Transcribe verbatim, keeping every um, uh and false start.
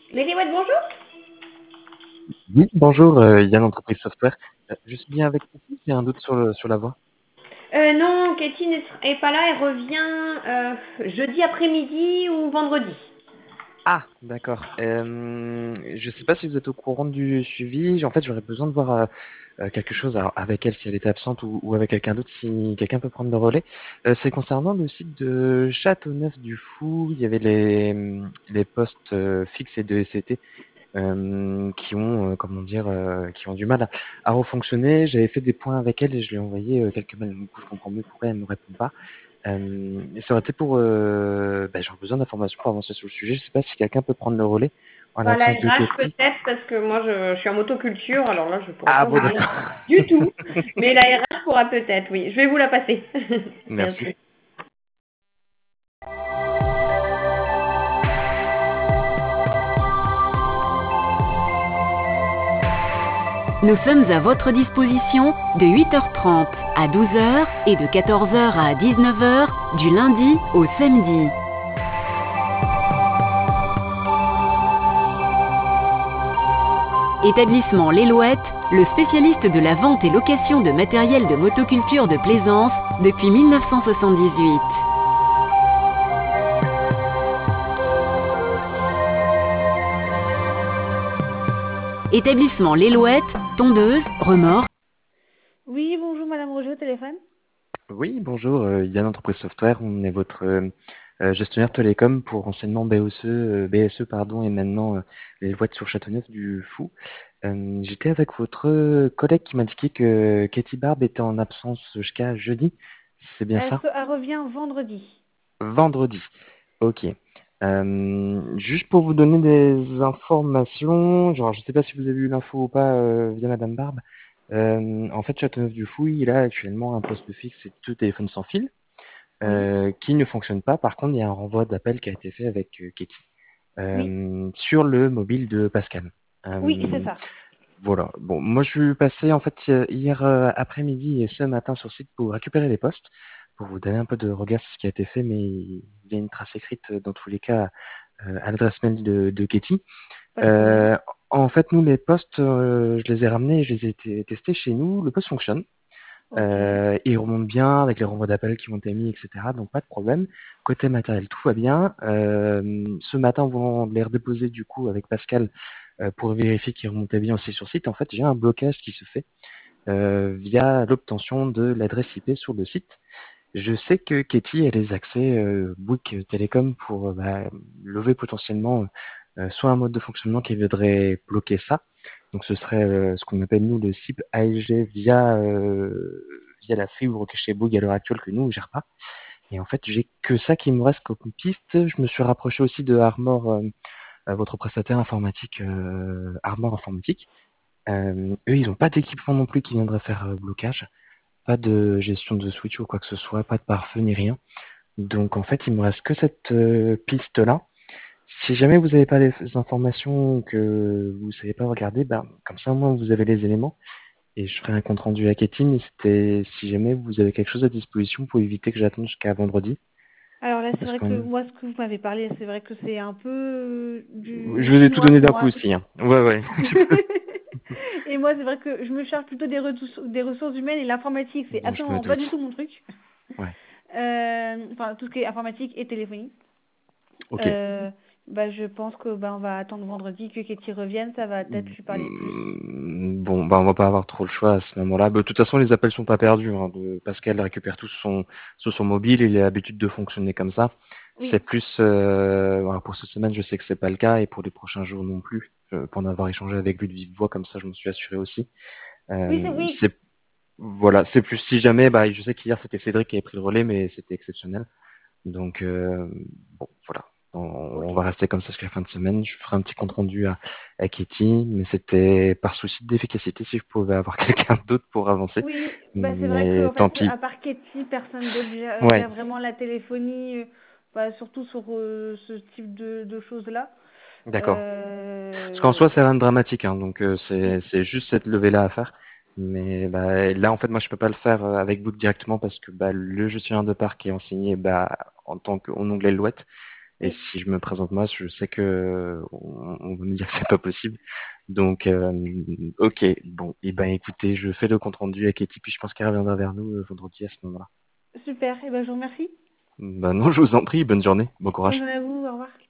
Mériwet, bonjour. Oui, bonjour, euh, Yann Entreprise Software. Euh, je suis bien avec vous, j'ai un doute sur, le, sur la voix. Euh, non, Katie n'est est pas là, elle revient euh, jeudi après-midi ou vendredi. Ah, d'accord. Euh, je ne sais pas si vous êtes au courant du suivi. En fait, j'aurais besoin de voir euh, euh, quelque chose alors, avec elle si elle était absente ou, ou avec quelqu'un d'autre si quelqu'un peut prendre le relais. Euh, c'est concernant le site de Châteauneuf-du-Fou. Il y avait les, les postes euh, fixes et de S C T euh, qui ont, euh, comment dire, euh, qui ont du mal à, à refonctionner. J'avais fait des points avec elle et je lui ai envoyé euh, quelques mails. Du coup, je comprends mieux pourquoi elle ne me répond pas. Euh, et ça aurait été pour, euh, bah, j'aurais besoin d'informations pour avancer sur le sujet. Je sais pas si quelqu'un peut prendre le relais en Bah, la l'absence de R H Katie. peut-être, parce que moi je, je suis en motoculture, alors là je pourrais Ah pas vous bon, dire d'accord. du tout. Mais la R H pourra peut-être, oui. Je vais vous la passer. Merci. Merci. Nous sommes à votre disposition de huit heures trente à douze heures et de quatorze heures à dix-neuf heures du lundi au samedi. Établissement L'Élouette, le spécialiste de la vente et location de matériel de motoculture de plaisance depuis mille neuf cent soixante-dix-huit. Établissement L'Élouette, tondeuse, remorque. Oui, bonjour Madame Roger au téléphone. Oui, bonjour, euh, Yann Entreprise Software. On est votre euh, euh, gestionnaire télécom pour renseignement B O C, euh, B S E pardon, et maintenant euh, les lois sur Châteauneuf du Fou. Euh, j'étais avec votre collègue qui m'indiquait que Katie Barbe était en absence jusqu'à jeudi. C'est bien Elle, ça? se- elle revient vendredi. Vendredi. Ok. Euh, juste pour vous donner des informations, genre je sais pas si vous avez eu l'info ou pas euh, via Madame Barbe. Euh, en fait, Châteauneuf-du-Fouilles, il a actuellement un poste fixe et deux téléphones sans fil Oui, euh, qui ne fonctionnent pas. Par contre, il y a un renvoi d'appel qui a été fait avec euh, Katie oui, euh, sur le mobile de Pascal. oui, c'est Euh, ça. voilà. Bon, moi je suis passé en fait euh, hier euh, après-midi et ce matin sur site pour récupérer les postes, pour vous donner un peu de regard sur ce qui a été fait, mais il y a une trace écrite euh, dans tous les cas euh, à l'adresse mail de, de Katie. Pas de problème. Euh, En fait, nous les postes, euh, je les ai ramenés, je les ai t- testés chez nous. Le poste fonctionne. Ok. Euh, il remonte bien avec les renvois d'appels qui ont été mis, et cetera. Donc pas de problème. Côté matériel, tout va bien. Euh, ce matin, en voulant les redéposer du coup avec Pascal euh, pour vérifier qu'ils remontaient bien aussi sur site, en fait, j'ai un blocage qui se fait euh, via l'obtention de l'adresse I P sur le site. Je sais que Katie a les accès euh, Bouygues Télécom pour euh, bah, lever potentiellement euh, soit un mode de fonctionnement qui viendrait bloquer ça. Donc ce serait euh, ce qu'on appelle nous le S I P A L G via euh, via la fibre qui est chez Bouygues à l'heure actuelle que nous on gère pas. Et en fait j'ai que ça qui me reste comme piste. Je me suis rapproché aussi de Armor, euh, votre prestataire informatique euh, Armor Informatique. Euh, eux ils n'ont pas d'équipement non plus qui viendrait faire euh, blocage. Pas de gestion de switch ou quoi que ce soit, pas de pare-feu ni rien. Donc en fait, il me reste que cette euh, piste-là. Si jamais vous n'avez pas les informations que vous ne savez pas regarder, ben, comme ça au moins vous avez les éléments et je ferai un compte rendu à Katie. Mais c'était si jamais vous avez quelque chose à disposition pour éviter que j'attende jusqu'à vendredi. Alors là, c'est Parce vrai que que moi, ce que vous m'avez parlé, c'est vrai que c'est un peu euh, du je vous ai tout chinois donné pour d'un coup moi. aussi. Hein. Ouais, ouais. Et moi, c'est vrai que je me charge plutôt des, ressources- des ressources humaines et l'informatique, c'est Bon, je me absolument pas du doute. tout mon truc. Ouais. Euh, enfin, tout ce qui est informatique et téléphonie. Ok. Euh, bah, je pense que bah, on va attendre vendredi que Katie revienne, ça va peut-être lui parler plus. Mm, Bon, bah on va pas avoir trop le choix à ce moment-là. Bah, de toute façon, les appels sont pas perdus. Hein, de... Pascal récupère tout sur son, sur son mobile. Il a l'habitude de fonctionner comme ça. C'est Oui, plus, euh, voilà, pour cette semaine, je sais que c'est pas le cas et pour les prochains jours non plus. Euh, pour en avoir échangé avec lui de vive voix, comme ça, je m'en suis assuré aussi. oui, c'est Euh, oui. c'est voilà, c'est plus si jamais. Bah, je sais qu'hier c'était Cédric qui avait pris le relais, mais c'était exceptionnel. Donc, euh, bon, voilà. On, on Ok. va rester comme ça jusqu'à la fin de semaine. Je ferai un petit compte rendu à, à Katie, mais c'était par souci d'efficacité si je pouvais avoir quelqu'un d'autre pour avancer. Oui, bah c'est vrai que Mais en fait, tant pis. à part Katie, personne d'autre gère, Ouais, gère vraiment la téléphonie, euh, bah, surtout sur euh, ce type de, de choses-là. d'accord. Parce qu'en Euh, soi, c'est rien de dramatique, hein, donc euh, c'est oui, c'est juste cette levée-là à faire. Mais bah, là, en fait, moi, je peux pas le faire euh, avec Book directement parce que bah, le gestionnaire de parc est enseigné bah, en tant qu'en onglet Louette. Et oui. si je me présente moi, je sais que on, on va me dire que c'est pas possible. Donc, euh, ok, bon, et ben écoutez, je fais le compte rendu à Katie, puis je pense qu'elle reviendra vers nous euh, vendredi à ce moment-là. Super, et ben je vous remercie. Ben non, je vous en prie, bonne journée, bon Bonne courage. journée à vous, au revoir.